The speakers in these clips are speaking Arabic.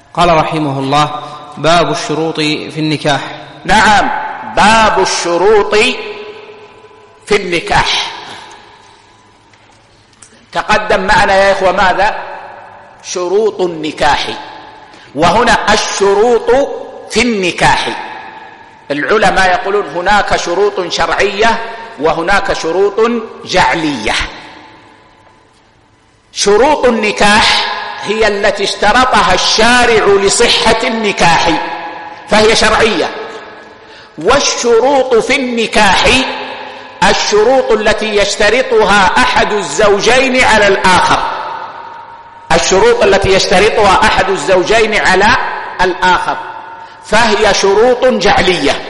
قال رحمه الله: باب الشروط في النكاح. نعم، باب الشروط في النكاح. تقدم معنا يا إخوة ماذا؟ شروط النكاح. وهنا الشروط في النكاح. العلماء يقولون هناك شروط شرعية وهناك شروط جعلية. شروط النكاح هي التي اشترطها الشارع لصحة النكاح فهي شرعية. والشروط في النكاح الشروط التي يشترطها أحد الزوجين على الآخر. الشروط التي يشترطها أحد الزوجين على الآخر فهي شروط جعلية.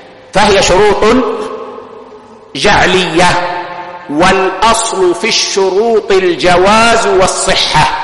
والأصل في الشروط الجواز والصحة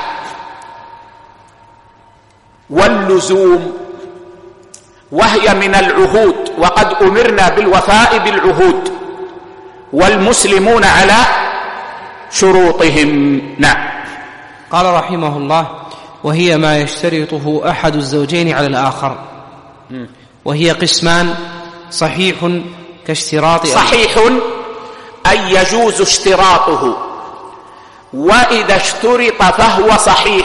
واللزوم، وهي من العهود، وقد أمرنا بالوفاء بالعهود والمسلمون على شروطهم. نعم. قال رحمه الله: وهي ما يشترطه أحد الزوجين على الآخر، وهي قسمان: صحيح كاشتراط صحيح أي يجوز اشتراطه، وإذا اشترط فهو صحيح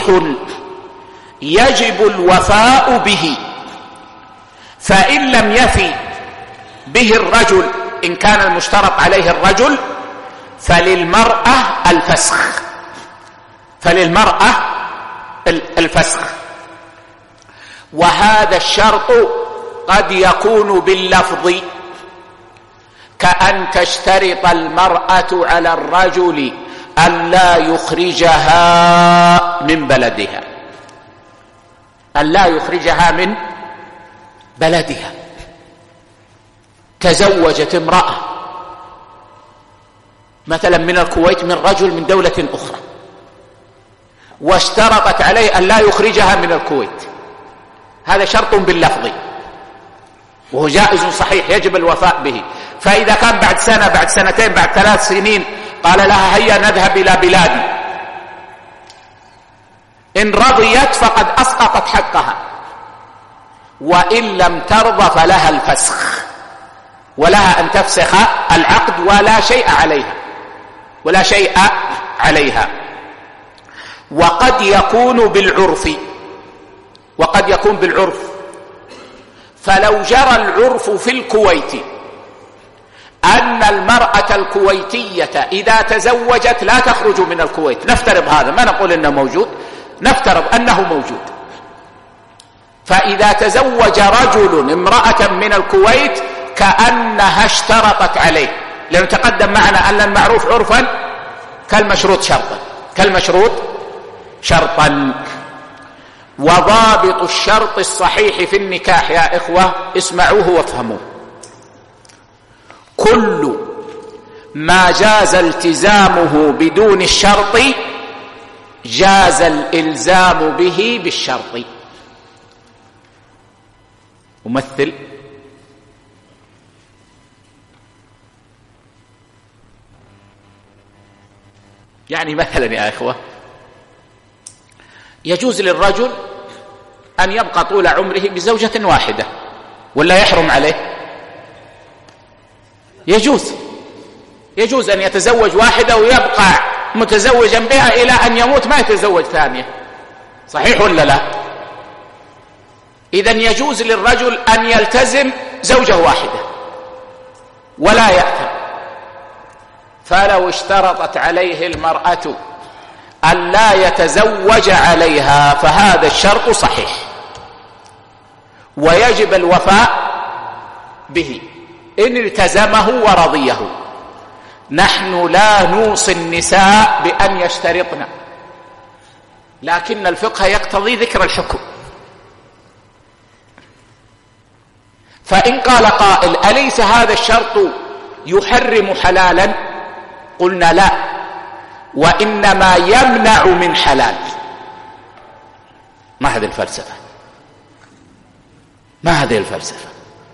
يجب الوفاء به، فإن لم يفي به الرجل إن كان المشترط عليه الرجل فللمرأة الفسخ. وهذا الشرط قد يكون باللفظ، كأن تشترط المرأة على الرجل ألا يخرجها من بلدها، ألا يخرجها من بلدها. تزوجت امرأة مثلا من الكويت من رجل من دولة أخرى، واشترطت عليه أن لا يخرجها من الكويت، هذا شرط باللفظ وهو جائز صحيح يجب الوفاء به. فإذا كان بعد سنة بعد سنتين بعد 3 سنين قال لها هيا نذهب إلى بلادي، إن رضيت فقد أسقطت حقها، وإن لم ترضى فلها الفسخ، ولها أن تفسخ العقد ولا شيء عليها. وقد يكون بالعرف، فلو جرى العرف في الكويت أن المرأة الكويتية إذا تزوجت لا تخرج من الكويت، نفترض هذا، ما نقول إنه موجود، نفترض أنه موجود، فإذا تزوج رجل امرأة من الكويت كأنها اشترطت عليه، لأنه تقدم معنا أن المعروف عرفا كالمشروط شرطا. وضابط الشرط الصحيح في النكاح يا إخوة اسمعوه وافهموه: كل ما جاز التزامه بدون الشرط جاز الإلزام به بالشرط. أمثل: يعني مثلا يا إخوة يجوز للرجل أن يبقى طول عمره بزوجة واحدة، ولا يحرم عليه؟ يجوز أن يتزوج واحدة ويبقى متزوجا بها إلى أن يموت ما يتزوج ثانية، صحيح ولا لا؟ إذن يجوز للرجل أن يلتزم زوجة واحدة ولا يأثم. فلو اشترطت عليه المرأة أن لا يتزوج عليها فهذا الشرط صحيح ويجب الوفاء به إن التزمه ورضيه. نحن لا نوصي النساء بأن يشترطن، لكن الفقه يقتضي ذكر الحكم. فإن قال قائل: أليس هذا الشرط يحرم حلالا؟ قلنا: لا، وإنما يمنع من حلال. ما هذه الفلسفة؟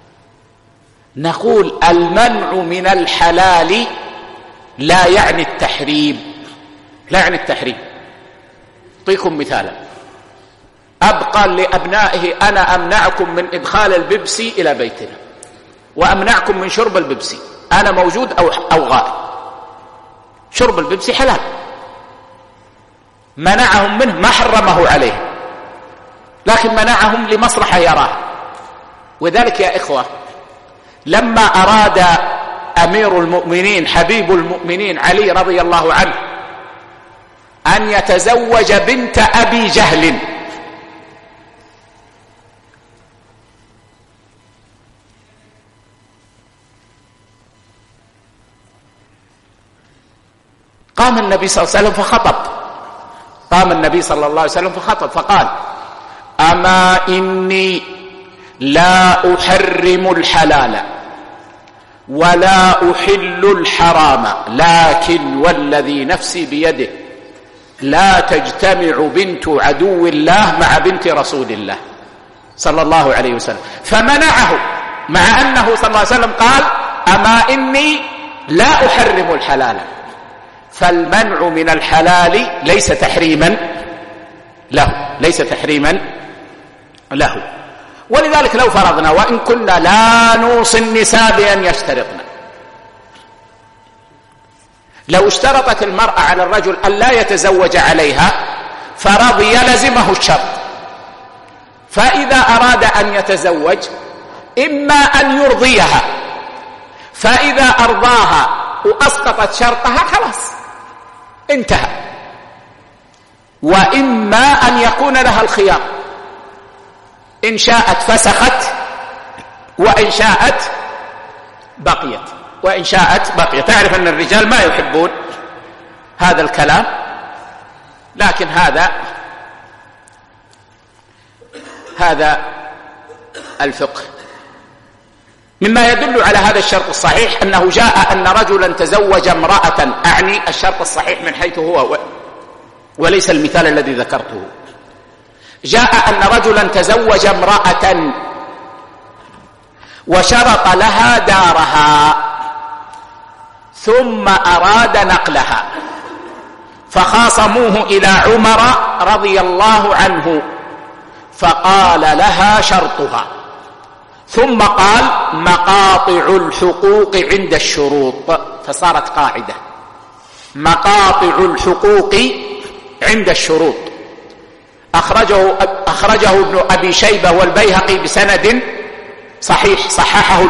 نقول المنع من الحلال لا يعني التحريم. أعطيكم مثالا: أبقى لأبنائه أنا أمنعكم من إدخال البيبسي إلى بيتنا وأمنعكم من شرب البيبسي، أنا موجود أو غائب. شرب البيبسي حلال، منعهم منه، ما حرمه عليه، لكن منعهم لمصلحة يراها. وذلك يا إخوة لما أراد أمير المؤمنين حبيب المؤمنين علي رضي الله عنه أن يتزوج بنت أبي جهل، قام النبي صلى الله عليه وسلم فخطب، فقال: أما إني لا أحرم الحلال ولا أحل الحرام، لكن والذي نفسي بيده لا تجتمع بنت عدو الله مع بنت رسول الله صلى الله عليه وسلم. فمنعه، مع أنه صلى الله عليه وسلم قال: أما إني لا أحرم الحلال. فالمنع من الحلال ليس تحريما له. ولذلك لو فرضنا وإن كنا لا نوصي النساء بأن يشترطن، لو اشترطت المرأة على الرجل أن لا يتزوج عليها فرضي لزمه الشرط، فإذا أراد أن يتزوج إما أن يرضيها، فإذا أرضاها وأسقطت شرطها خلاص انتهى، وإما أن يكون لها الخيار، إن شاءت فسخت وإن شاءت بقيت. تعرف أن الرجال ما يحبون هذا الكلام، لكن هذا الفقه. مما يدل على هذا الشرط الصحيح أنه جاء أن رجلا تزوج امرأة، أعني الشرط الصحيح من حيث هو وليس المثال الذي ذكرته. جاء أن رجلا تزوج امرأة وشرط لها دارها ثم أراد نقلها، فخاصموه إلى عمر رضي الله عنه فقال لها شرطها، ثم قال: مقاطع الحقوق عند الشروط، فصارت قاعدة: مقاطع الحقوق عند الشروط. أخرجه ابن أبي شيبة والبيهقي بسند صحيح، صححه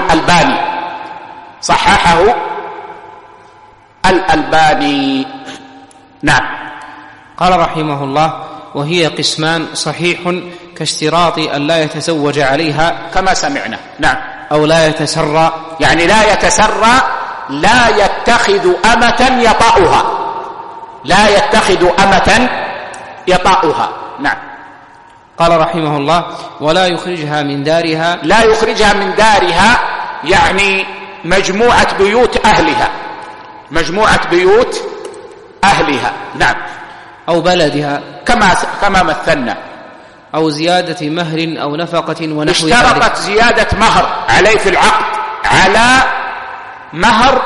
الألباني. نعم. قال رحمه الله: وهي قسمان: صحيح كاشتراط أن لا يتزوج عليها كما سمعنا، نعم، أو لا يتسرى، يعني لا يتسرى، لا يتخذ أمة يطأها، نعم. قال رحمه الله: ولا يخرجها من دارها، لا يخرجها من دارها يعني مجموعة بيوت أهلها، نعم، أو بلدها كما مثلنا، أو زيادة مهر أو نفقة ونحو ذلك. اشترطت زيادة مهر عليه في العقد على مهر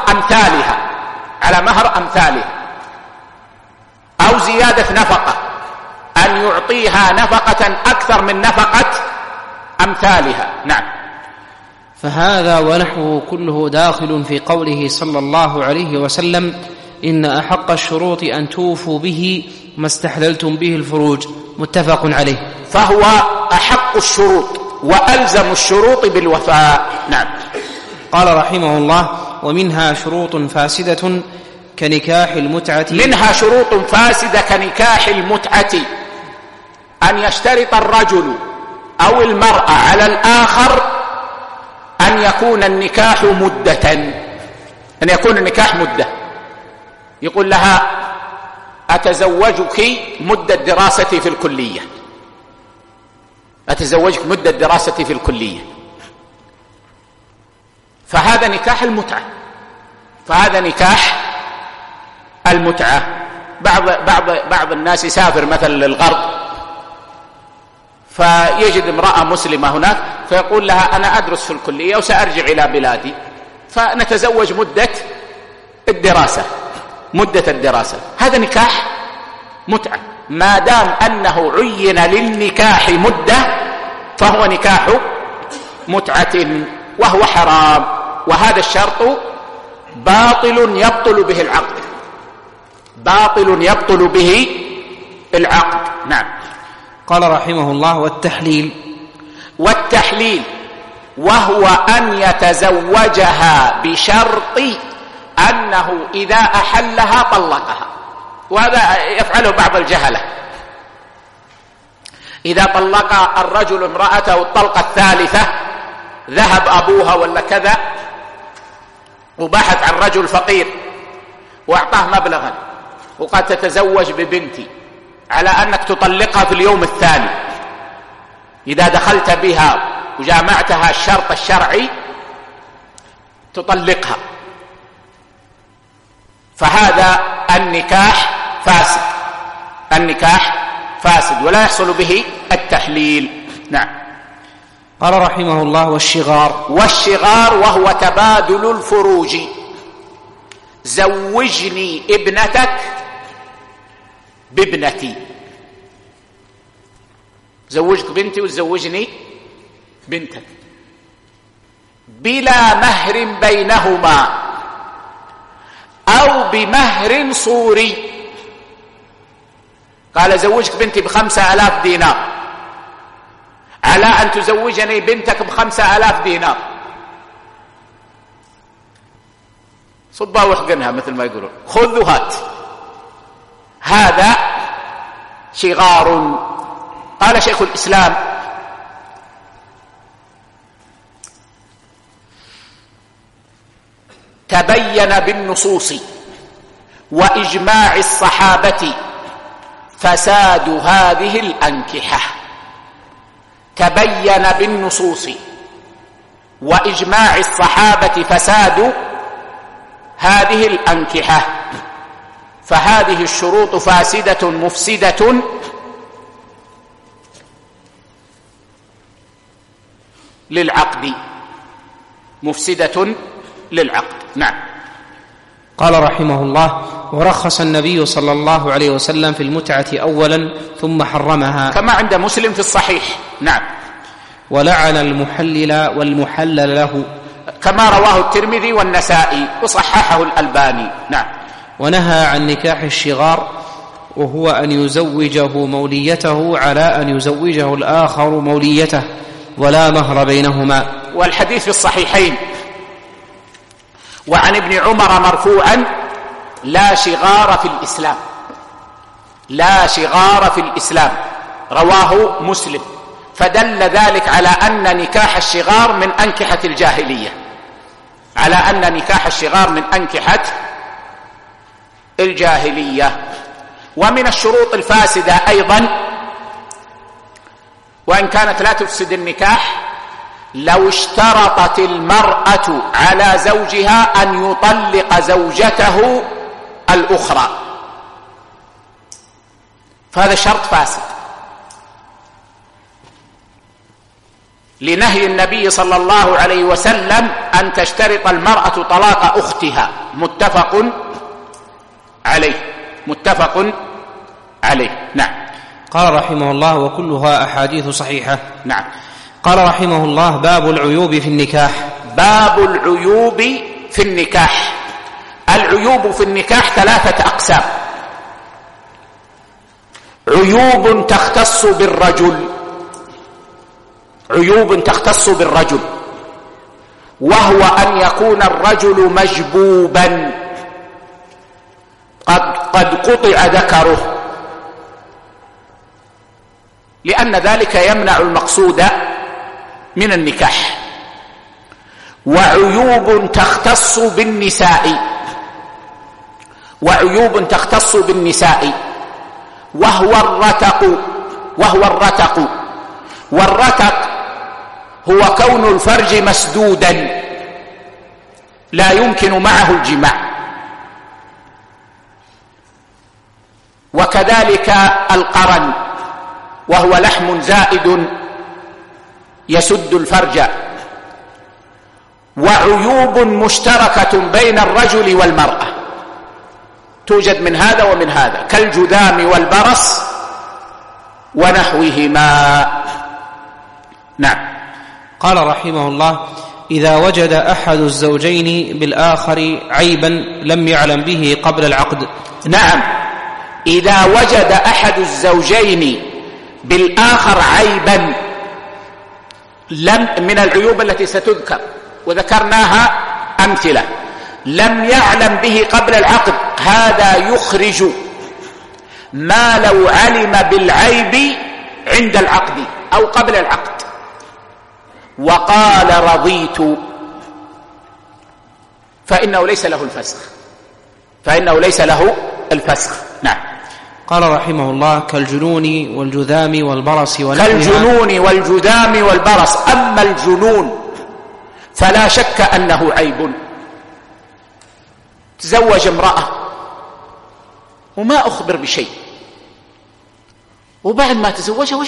أمثالها، أو زيادة نفقة، أن يعطيها نفقة أكثر من نفقة أمثالها، نعم. فهذا ونحوه كله داخل في قوله صلى الله عليه وسلم: إن أحق الشروط أن توفوا به ما استحللتم به الفروج، متفق عليه. فهو أحق الشروط وألزم الشروط بالوفاء، نعم. قال رحمه الله: ومنها شروط فاسدة كنكاح المتعة، منها شروط فاسدة كنكاح المتعة، أن يشترط الرجل أو المرأة على الآخر أن يكون النكاح مدة، يقول لها: أتزوجك مدة دراستي في الكلية، فهذا نكاح المتعة. بعض الناس يسافر مثلا للغرب فيجد امرأة مسلمة هناك فيقول لها: أنا أدرس في الكلية وسأرجع إلى بلادي، فنتزوج مدة الدراسة. هذا نكاح متعة، ما دام أنه عين للنكاح مدة فهو نكاح متعة وهو حرام، وهذا الشرط باطل يبطل به العقد، باطل يبطل به العقد. نعم. قال رحمه الله: والتحليل وهو أن يتزوجها بشرط أنه إذا أحلها طلقها، وهذا يفعله بعض الجهلة. إذا طلق الرجل امرأته الطلقة الثالثة ذهب أبوها ولا كذا وبحث عن رجل فقير وأعطاه مبلغا وقد تتزوج ببنتي على أنك تطلقها في اليوم الثاني، إذا دخلت بها وجامعتها الشرط الشرعي تطلقها، فهذا النكاح فاسد، النكاح فاسد ولا يحصل به التحليل. نعم. قال رحمه الله: والشغار وهو تبادل الفروج، زوجني ابنتك بابنتي، زوجك بنتي وتزوجني بنتك بلا مهر بينهما أو بمهر صوري. قال زوجك بنتي ب5,000 دينار على أن تزوجني بنتك ب5,000 دينار، صبها واحقنها مثل ما يقولون، خذ وهات، هذا شغار. قال شيخ الإسلام: تبين بالنصوص وإجماع الصحابة فساد هذه الأنكحة. تبين بالنصوص وإجماع الصحابة فساد هذه الأنكحة، فهذه الشروط فاسدة مفسدة للعقد، مفسدة للعقد. نعم. قال رحمه الله: ورخص النبي صلى الله عليه وسلم في المتعة أولا ثم حرمها، كما عند مسلم في الصحيح. نعم. ولعن المحلل والمحلل له، كما رواه الترمذي والنسائي وصححه الألباني. نعم. ونهى عن نكاح الشغار، وهو أن يزوجه موليته على أن يزوجه الآخر موليته ولا مهر بينهما. والحديث في الصحيحين وعن ابن عمر مرفوعا: لا شغار في الإسلام، لا شغار في الإسلام، رواه مسلم. فدل ذلك على أن نكاح الشغار من أنكحة الجاهلية، على أن نكاح الشغار من أنكحة الجاهلية. ومن الشروط الفاسدة أيضا، وإن كانت لا تفسد النكاح، لو اشترطت المرأة على زوجها أن يطلق زوجته الأخرى، فهذا شرط فاسد، لنهي النبي صلى الله عليه وسلم أن تشترط المرأة طلاق أختها. متفق عليه، متفق عليه. نعم. قال رحمه الله: وكلها أحاديث صحيحة. نعم. قال رحمه الله: باب العيوب في النكاح. باب العيوب في النكاح. العيوب في النكاح 3 أقسام: عيوب تختص بالرجل، عيوب تختص بالرجل، وهو أن يكون الرجل مجبوبا قد قطع ذكره، لأن ذلك يمنع المقصود من النكاح. وعيوب تختص بالنساء، وعيوب تختص بالنساء وهو الرتق. والرتق هو كون الفرج مسدودا لا يمكن معه الجماع. وكذلك القرن وهو لحم زائد يسد الفرج. وعيوب مشتركة بين الرجل والمرأة، توجد من هذا ومن هذا، كالجذام والبرص ونحوهما. نعم. قال رحمه الله: إذا وجد أحد الزوجين بالآخر عيبا لم يعلم به قبل العقد. نعم، إذا وجد أحد الزوجين بالآخر عيبا من العيوب التي ستذكر وذكرناها أمثلة، لم يعلم به قبل العقد، هذا يخرج ما لو علم بالعيب عند العقد أو قبل العقد وقال رضيت، فإنه ليس له الفسخ. نعم. قال رحمه الله: كالجنون والجذام والبرص ونحوها. كالجنون والجذام والبرص. أما الجنون فلا شك أنه عيب. تزوج امرأة وما أخبر بشيء، وبعد ما تزوجها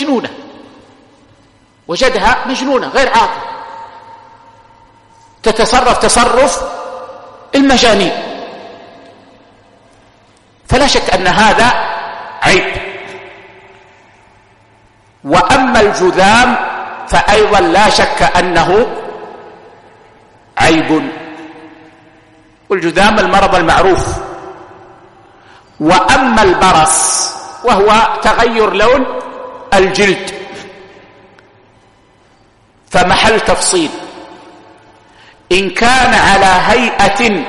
وجدها مجنونة غير عاقل، تتصرف تصرف المجانين، فلا شك أن هذا عيب. وأما الجذام فأيضا لا شك أنه عيب، والجذام المرض المعروف. وأما البرص وهو تغير لون الجلد فمحل تفصيل، إن كان على هيئة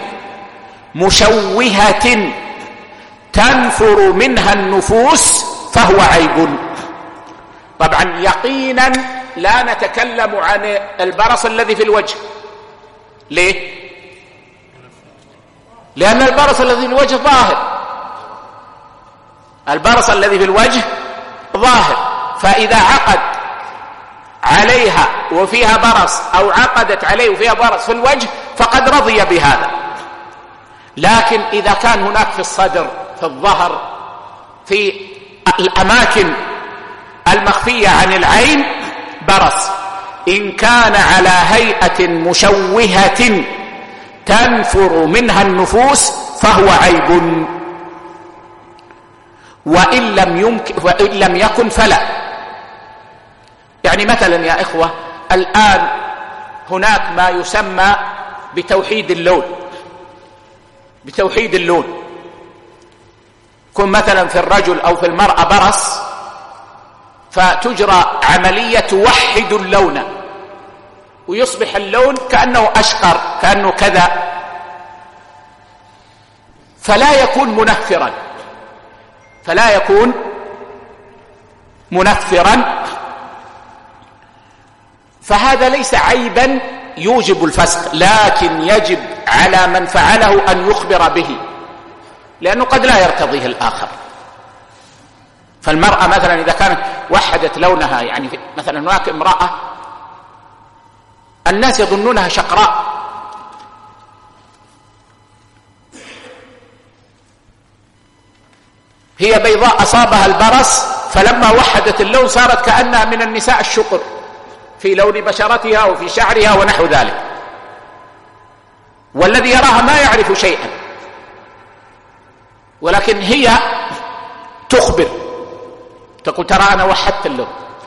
مشوهة تنفر منها النفوس فهو عيب. طبعا يقينا لا نتكلم عن البرص الذي في الوجه. ليه؟ لأن البرص الذي في الوجه ظاهر، البرص الذي في الوجه ظاهر، فإذا عقد عليها وفيها برص أو عقدت عليه وفيها برص في الوجه فقد رضي بهذا. لكن إذا كان هناك في الصدر، في الظهر، في الأماكن المخفية عن العين برص، إن كان على هيئة مشوهة تنفر منها النفوس فهو عيب، وإن لم يكن فلا. يعني مثلا يا إخوة، الآن هناك ما يسمى بتوحيد اللون. يكون مثلا في الرجل أو في المرأة برص، فتجرى عملية توحد اللون ويصبح اللون كأنه أشقر، كأنه كذا، فلا يكون منفرا، فهذا ليس عيبا يوجب الفسخ، لكن يجب على من فعله أن يخبر به، لأنه قد لا يرتضيه الآخر. فالمرأة مثلا إذا كانت وحدت لونها، يعني مثلا هناك امرأة الناس يظنونها شقراء، هي بيضاء أصابها البرص، فلما وحدت اللون صارت كأنها من النساء الشقر في لون بشرتها وفي شعرها ونحو ذلك، والذي يراها ما يعرف شيئا، ولكن هي تخبر، تقول ترى أنا وحدت اللون،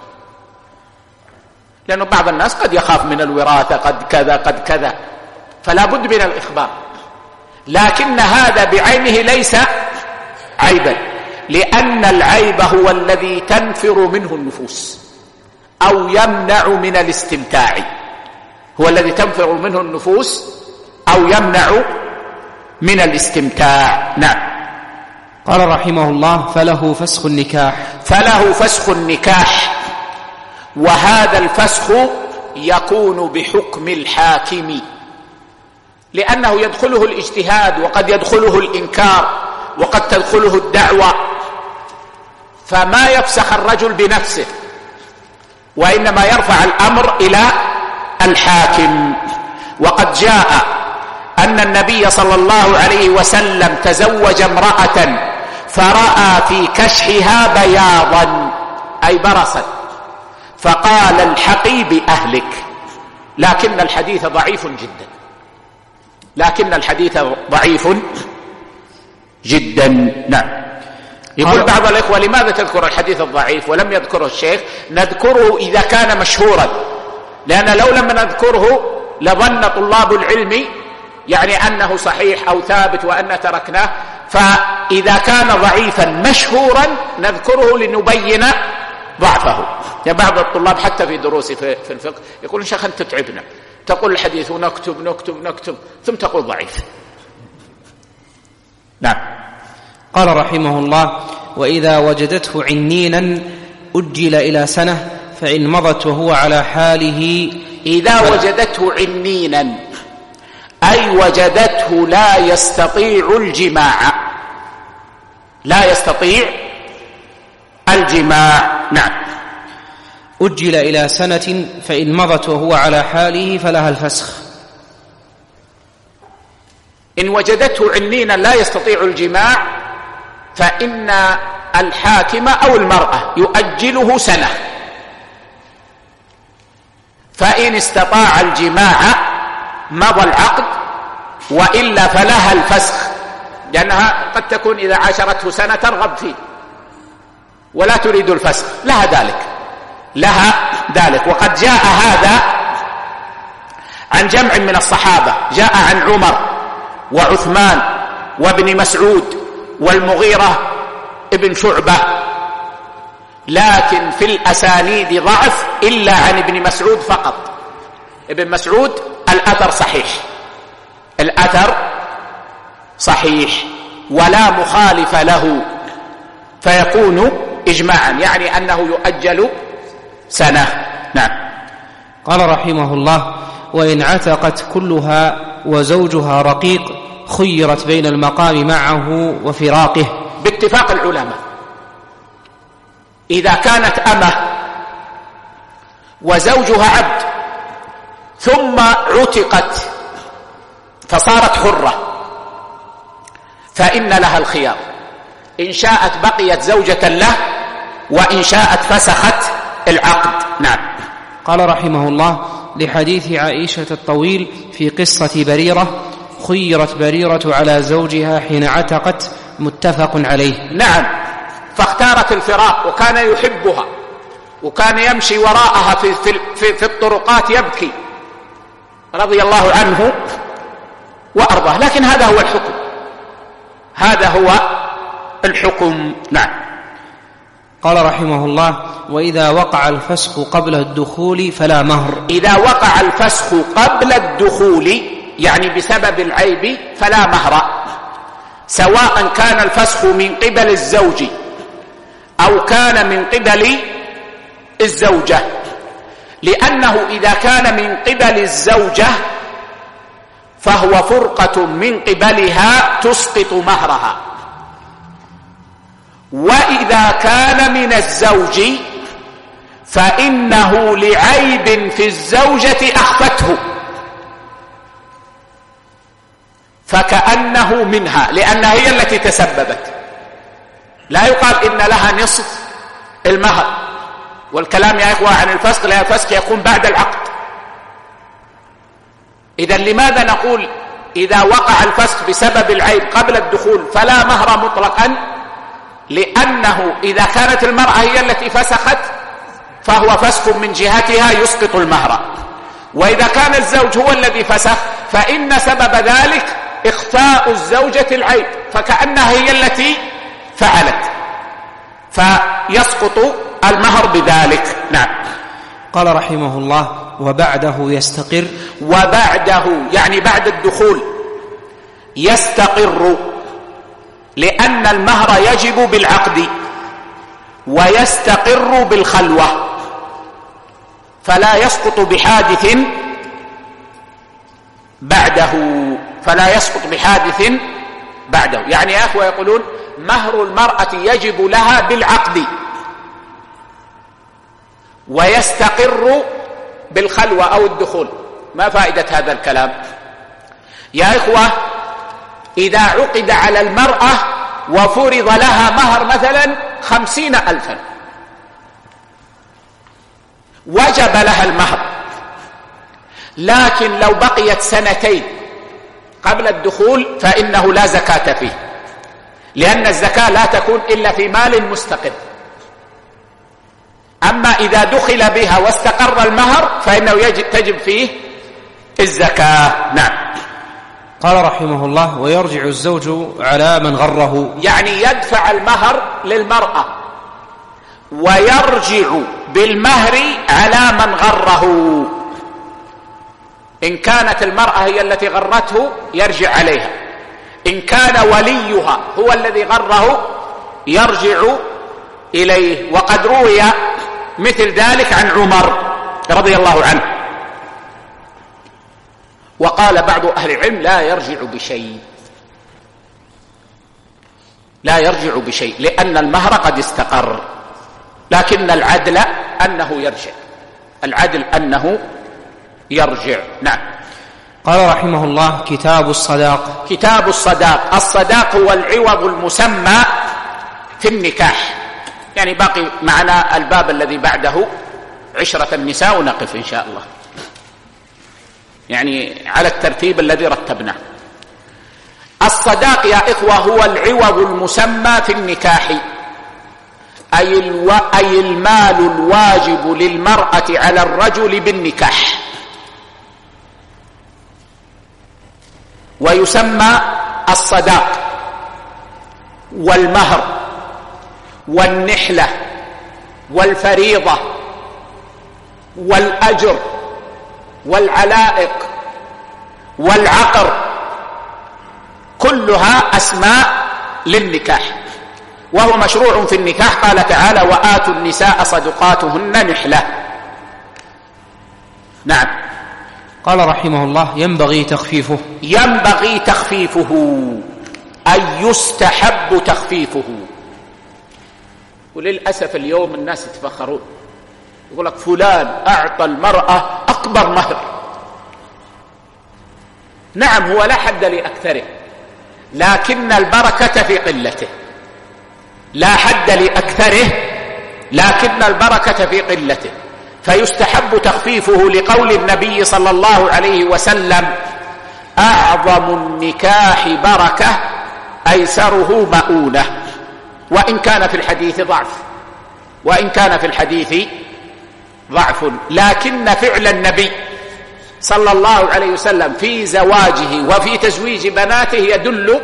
لأنه بعض الناس قد يخاف من الوراثة، قد كذا، فلا بد من الإخبار. لكن هذا بعينه ليس عيبا، لأن العيب هو الذي تنفر منه النفوس أو يمنع من الاستمتاع، هو الذي تنفر منه النفوس أو يمنع من الاستمتاع. نعم. قال رحمه الله: فله فسخ النكاح، وهذا الفسخ يكون بحكم الحاكم، لأنه يدخله الاجتهاد وقد يدخله الإنكار وقد تدخله الدعوة، فما يفسخ الرجل بنفسه، وإنما يرفع الأمر إلى الحاكم. وقد جاء أن النبي صلى الله عليه وسلم تزوج امرأة فرأى في كشحها بياضا أي برصا، فقال الحقي بأهلك، لكن الحديث ضعيف جدا. نعم. يقول بعض الإخوة لماذا تذكر الحديث الضعيف ولم يذكره الشيخ؟ نذكره إذا كان مشهورا، لأن لو لم نذكره لظن طلاب العلم يعني أنه صحيح أو ثابت وأن تركناه، فإذا كان ضعيفا مشهورا نذكره لنبين ضعفه. يعني بعض الطلاب حتى في دروسي في الفقه يقول شيخ أنت تتعبنا، تقول الحديث ونكتب نكتب نكتب ثم تقول ضعيف. نعم. قال رحمه الله: وإذا وجدته عنينا أجل إلى سنة فإن مضت وهو على حاله. إذا وجدته عنينا أي وجدته لا يستطيع الجماع، لا يستطيع الجماع. نعم. أجل إلى سنة فإن مضت وهو على حاله فلها الفسخ. إن وجدته عنينا لا يستطيع الجماع فإن الحاكم أو المرأة يؤجله سنة، فإن استطاع الجماع مضى العقد، وإلا فلها الفسخ، لأنها قد تكون إذا عاشرته سنة ترغب فيه ولا تريد الفسخ، لها ذلك. وقد جاء هذا عن جمع من الصحابة، جاء عن عمر وعثمان وابن مسعود والمغيرة ابن شعبة، لكن في الأسانيد ضعف إلا عن ابن مسعود فقط. ابن مسعود الأثر صحيح ولا مخالف له، فيكون إجماعا، يعني أنه يؤجل سنة. نعم. قال رحمه الله: وإن عتقت كلها وزوجها رقيق خيرت بين المقام معه وفراقه. باتفاق العلماء إذا كانت أمة وزوجها عبد ثم عتقت فصارت حرة فإن لها الخيار، إن شاءت بقيت زوجة له وإن شاءت فسخت العقد. نعم. قال رحمه الله: لحديث عائشة الطويل في قصة بريرة خيرت بريرة على زوجها حين عتقت، متفق عليه. نعم. فاختارت الفراق، وكان يحبها وكان يمشي وراءها في الطرقات يبكي رضي الله عنه وأرضاه، لكن هذا هو الحكم. نعم. قال رحمه الله: وإذا وقع الفسخ قبل الدخول فلا مهر. إذا وقع الفسخ قبل الدخول يعني بسبب العيب فلا مهر، سواء كان الفسخ من قبل الزوج أو كان من قبل الزوجة، لأنه إذا كان من قبل الزوجة فهو فرقة من قبلها تسقط مهرها، وإذا كان من الزوج فإنه لعيب في الزوجة أخفته فكأنه منها، لأنها هي التي تسببت. لا يقال إن لها نصف المهر، والكلام يا إخوة عن الفسخ، لا الفسخ يكون بعد العقد. إذن لماذا نقول إذا وقع الفسخ بسبب العيب قبل الدخول فلا مهر مطلقا؟ لأنه إذا كانت المرأة هي التي فسخت فهو فسخ من جهتها يسقط المهر، وإذا كان الزوج هو الذي فسخ فإن سبب ذلك إخفاء الزوجة العيب، فكأنها هي التي فعلت، فيسقط المهر بذلك. نعم. قال رحمه الله: وبعده يستقر. وبعده يعني بعد الدخول يستقر، لأن المهر يجب بالعقد ويستقر بالخلوة، فلا يسقط بحادث بعده. يعني يا أخوة يقولون مهر المرأة يجب لها بالعقد ويستقر بالخلوة أو الدخول. ما فائدة هذا الكلام يا إخوة؟ إذا عقد على المرأة وفرض لها مهر مثلا 50,000 وجب لها المهر، لكن لو بقيت 2 سنين قبل الدخول فإنه لا زكاة فيه، لأن الزكاة لا تكون إلا في مال مستقر. أما إذا دخل بها واستقر المهر فإنه تجب فيه الزكاة. نعم. قال رحمه الله: ويرجع الزوج على من غره، يعني يدفع المهر للمرأة ويرجع بالمهر على من غره. إن كانت المرأة هي التي غرته يرجع عليها، إن كان وليها هو الذي غره يرجع إليه. وقد روي مثل ذلك عن عمر رضي الله عنه، وقال بعض أهل العلم لا يرجع بشيء، لا يرجع بشيء لأن المهر قد استقر، لكن العدل أنه يرجع، العدل أنه يرجع. نعم. قال رحمه الله: كتاب الصداق. كتاب الصداق. الصداق هو العوض المسمى في النكاح. يعني باقي معنا الباب الذي بعده عشرة النساء، ونقف إن شاء الله يعني على الترتيب الذي رتبناه. الصداق يا إخوة هو العوض المسمى في النكاح، أي المال الواجب للمرأة على الرجل بالنكاح، ويسمى الصداق والمهر والنحلة والفريضة والأجر والعلائق والعقر، كلها أسماء للنكاح، وهو مشروع في النكاح. قال تعالى: وآتوا النساء صدقاتهن نحلة. نعم. قال رحمه الله: ينبغي تخفيفه. ينبغي تخفيفه أي يستحب تخفيفه. وللأسف اليوم الناس يتفخرون، يقول لك فلان أعطى المرأة أكبر مهر. نعم، هو لا حد لأكثره، لكن البركة في قلته. لا حد لأكثره لكن البركة في قلته، فيستحب تخفيفه لقول النبي صلى الله عليه وسلم: أعظم النكاح بركة أيسره مؤونة. وإن كان في الحديث ضعف، لكن فعل النبي صلى الله عليه وسلم في زواجه وفي تزويج بناته يدل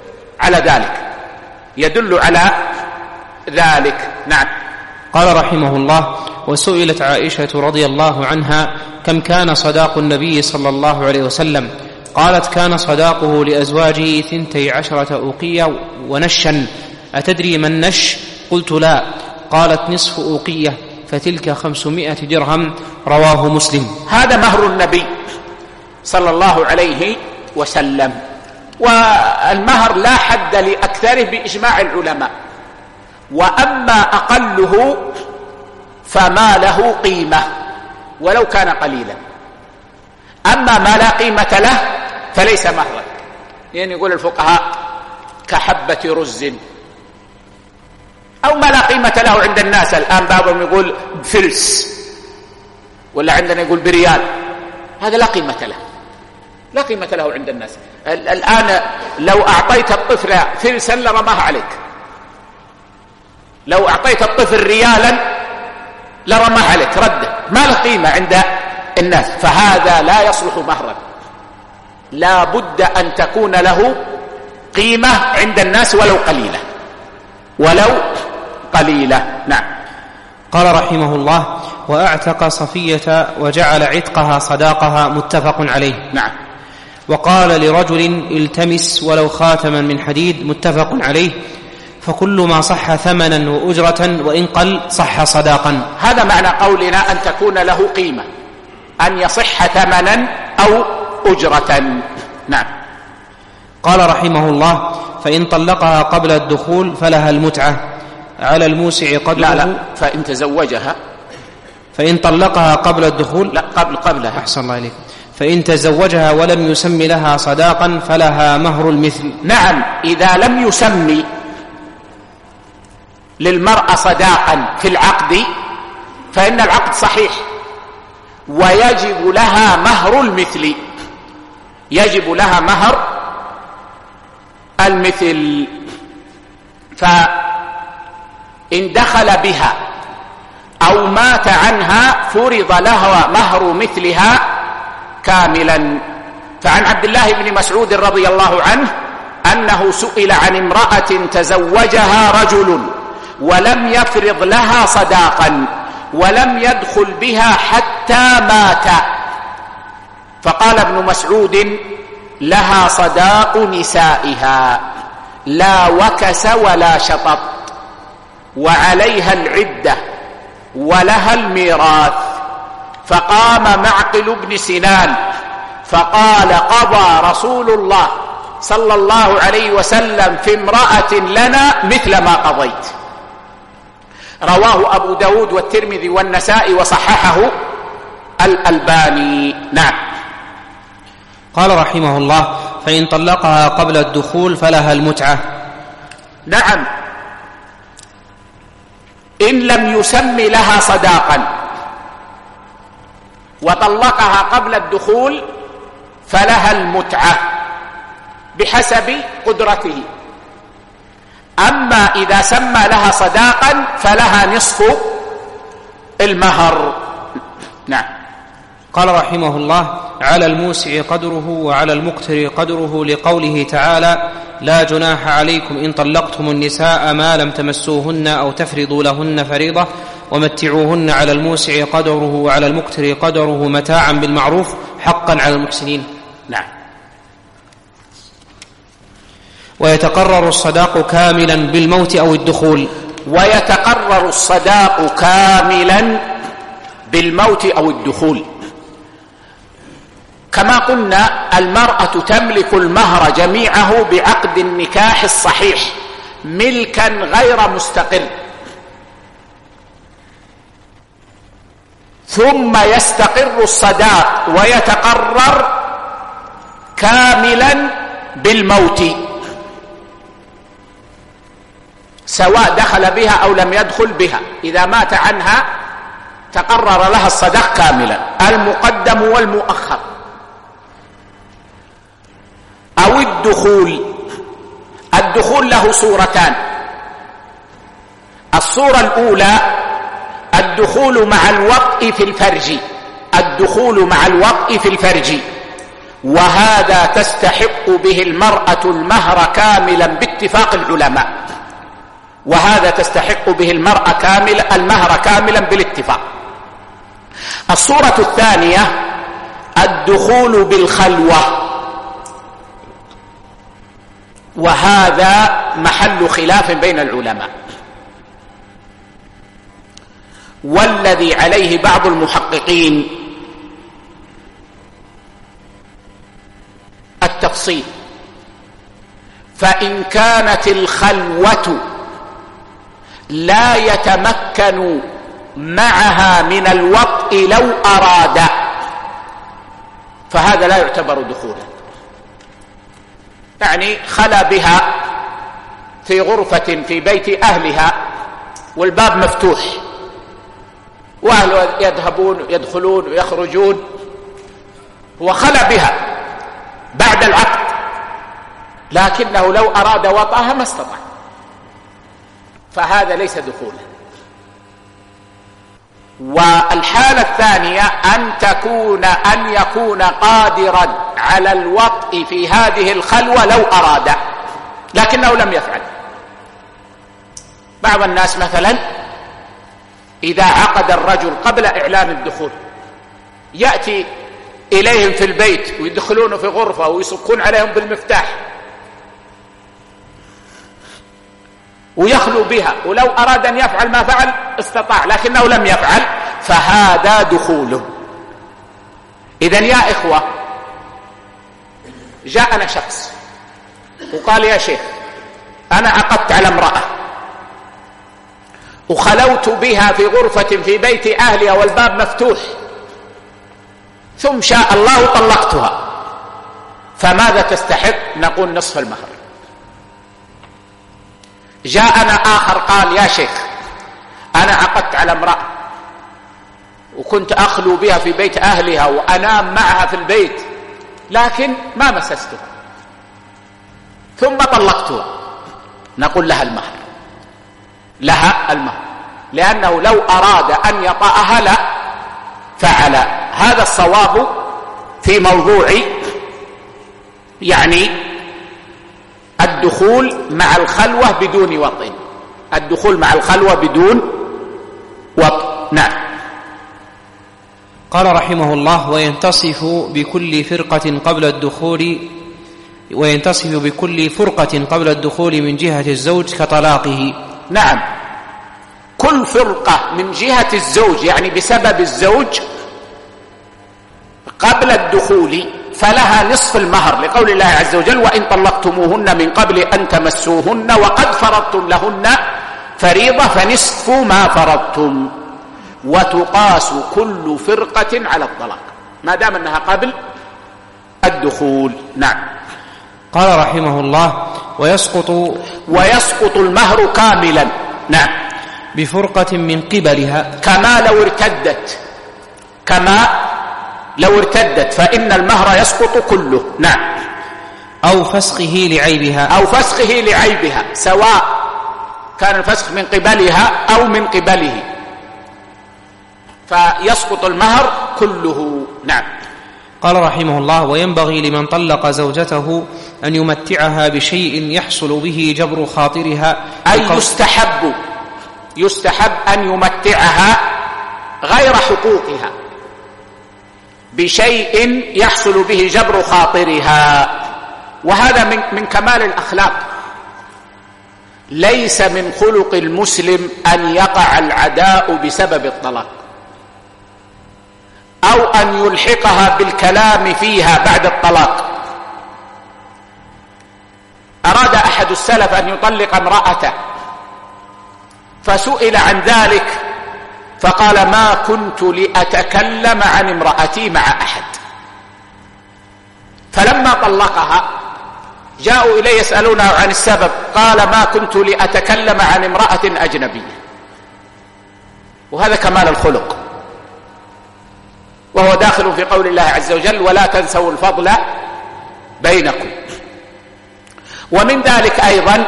على ذلك. نعم. قال رحمه الله: وسئلت عائشة رضي الله عنها: كم كان صداق النبي صلى الله عليه وسلم؟ قالت: كان صداقه لأزواجه 12 أوقية ونشا. أتدري ما النش؟ قلت: لا. قالت: نصف أوقية، فتلك 500 درهم. رواه مسلم. هذا مهر النبي صلى الله عليه وسلم، والمهر لا حد لأكثره بإجماع العلماء، وأما أقله فما له قيمة ولو كان قليلا، أما ما لا قيمة له فليس مهرا. يعني يقول الفقهاء كحبة رز، أو ما لا قيمة له عند الناس. الآن بعضهم يقول فلس، ولا عندنا يقول بريال. هذا لا قيمة له عند الناس. الآن لو أعطيت الطفل فلسا لرماه عليك، لو أعطيت الطفل ريالا لرماه عليك، رده، ما له قيمة عند الناس. فهذا لا يصلح مهرا، لا بد أن تكون له قيمة عند الناس ولو قليلة. نعم. قال رحمه الله: وأعتق صفية وجعل عتقها صداقها. متفق عليه. نعم. وقال لرجل: التمس ولو خاتما من حديد. متفق عليه. فكل ما صح ثمنا وأجرة وإن قل صح صداقا. هذا معنى قولنا أن تكون له قيمة، أن يصح ثمنا أو أجرة. نعم. قال رحمه الله: فإن طلقها قبل الدخول فلها المتعة على الموسع قدره. لا، فإن تزوجها. فإن طلقها قبل الدخول، لا، قبلها. أحسن الله إليك. فإن تزوجها ولم يسمي لها صداقا فلها مهر المثل. نعم، إذا لم يسمي للمرأة صداقا في العقد فإن العقد صحيح، ويجب لها مهر المثل، يجب لها مهر المثل. فإن دخل بها أو مات عنها فرض لها مهر مثلها كاملا. فعن عبد الله بن مسعود رضي الله عنه أنه سئل عن امرأة تزوجها رجل ولم يفرض لها صداقا ولم يدخل بها حتى مات، فقال ابن مسعود: لها صداق نسائها لا وكس ولا شطط، وعليها العدة ولها الميراث. فقام معقل بن سنان فقال: قضى رسول الله صلى الله عليه وسلم في امرأة لنا مثل ما قضيت. رواه أبو داود والترمذي والنسائي وصححه الألباني. نعم. قال رحمه الله: فإن طلقها قبل الدخول فلها المتعة. نعم، إن لم يسم لها صداقا وطلقها قبل الدخول فلها المتعة بحسب قدرته. أما إذا سمى لها صداقا فلها نصف المهر. نعم. قال رحمه الله: على الموسع قدره وعلى المقتر قدره، لقوله تعالى: لا جناح عليكم إن طلقتم النساء ما لم تمسوهن أو تفرضوا لهن فريضة ومتعوهن على الموسع قدره وعلى المقتر قدره متاعا بالمعروف حقا على المحسنين. نعم. ويتقرر الصداق كاملا بالموت أو الدخول. ويتقرر الصداق كاملا بالموت أو الدخول. كما قلنا المرأة تملك المهر جميعه بعقد النكاح الصحيح ملكا غير مستقر، ثم يستقر الصداق ويتقرر كاملا بالموت، سواء دخل بها أو لم يدخل بها. إذا مات عنها تقرر لها الصداق كاملا، المقدم والمؤخر. أو الدخول. الدخول له صورتان: الصورة الأولى الدخول مع الوطء في الفرج، الدخول مع الوطء في الفرج، وهذا تستحق به المرأة المهر كاملا باتفاق العلماء، وهذا تستحق به المرأة المهر كاملا بالاتفاق. الصورة الثانية الدخول بالخلوة، وهذا محل خلاف بين العلماء، والذي عليه بعض المحققين التفصيل. فإن كانت الخلوة لا يتمكن معها من الوطء لو أراد، فهذا لا يعتبر دخولا. يعني خلا بها في غرفة في بيت أهلها والباب مفتوح، وأهله يذهبون يدخلون ويخرجون، وخلا بها بعد العقد، لكنه لو أراد وطأها ما استطاع، فهذا ليس دخولا. والحالة الثانية أن يكون قادرا على الوطء في هذه الخلوة لو أراد لكنه لم يفعل. بعض الناس مثلا إذا عقد الرجل قبل إعلان الدخول يأتي إليهم في البيت ويدخلون في غرفة ويصكون عليهم بالمفتاح ويخلو بها، ولو أراد أن يفعل ما فعل استطاع لكنه لم يفعل، فهذا دخول. إذن يا إخوة، جاءنا شخص وقال: يا شيخ أنا عقدت على امرأة وخلوت بها في غرفة في بيت أهلها والباب مفتوح، ثم شاء الله طلقتها، فماذا تستحق؟ نقول نصف المهر. جاءنا آخر قال: يا شيخ أنا عقدت على امرأة وكنت أخلو بها في بيت أهلها وأنام معها في البيت لكن ما مسستها ثم طلقتها، نقول لها المهر. لها المهر، لأنه لو أراد أن يطأها لا فعل. هذا الصواب في موضوع يعني الدخول مع الخلوة بدون وطء، الدخول مع الخلوة بدون وطء. نعم. قال رحمه الله: وينتصف بكل فرقة قبل الدخول من جهة الزوج كطلاقه. نعم، كل فرقة من جهة الزوج يعني بسبب الزوج قبل الدخول فلها نصف المهر، لقول الله عز وجل: وإن طلقتموهن من قبل أن تمسوهن وقد فرضتم لهن فريضة فنصف ما فرضتم. وتقاس كل فرقة على الطلاق ما دام أنها قبل الدخول. نعم. قال رحمه الله: ويسقط المهر كاملا. نعم. بفرقة من قبلها، كما لو ارتدت فإن المهر يسقط كله. نعم. أو فسخه لعيبها، سواء كان الفسخ من قبلها أو من قبله، فيسقط المهر كله. نعم. قال رحمه الله: وينبغي لمن طلق زوجته أن يمتعها بشيء يحصل به جبر خاطرها، أي يستحب أن يمتعها غير حقوقها بشيء يحصل به جبر خاطرها، وهذا من كمال الأخلاق. ليس من خلق المسلم أن يقع العداء بسبب الطلاق أو أن يلحقها بالكلام فيها بعد الطلاق. أراد أحد السلف أن يطلق امرأته فسئل عن ذلك فقال: ما كنت لأتكلم عن امرأتي مع أحد. فلما طلقها جاءوا إليه يسألونه عن السبب، قال: ما كنت لأتكلم عن امرأة أجنبية. وهذا كمال الخلق، وهو داخل في قول الله عز وجل: ولا تنسوا الفضل بينكم. ومن ذلك أيضا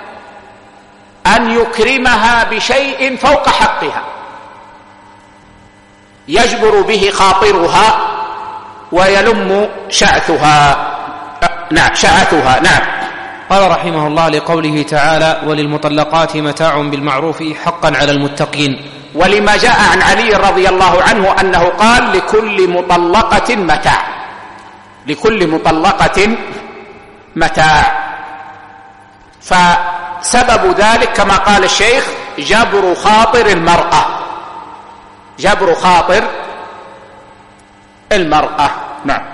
أن يكرمها بشيء فوق حقها يجبر به خاطرها ويلم شعثها. نعم. قال رحمه الله: لقوله تعالى: وللمطلقات متاع بالمعروف حقا على المتقين. ولما جاء عن علي رضي الله عنه أنه قال: لكل مطلقة متاع. فسبب ذلك كما قال الشيخ جبر خاطر المرأة. نعم.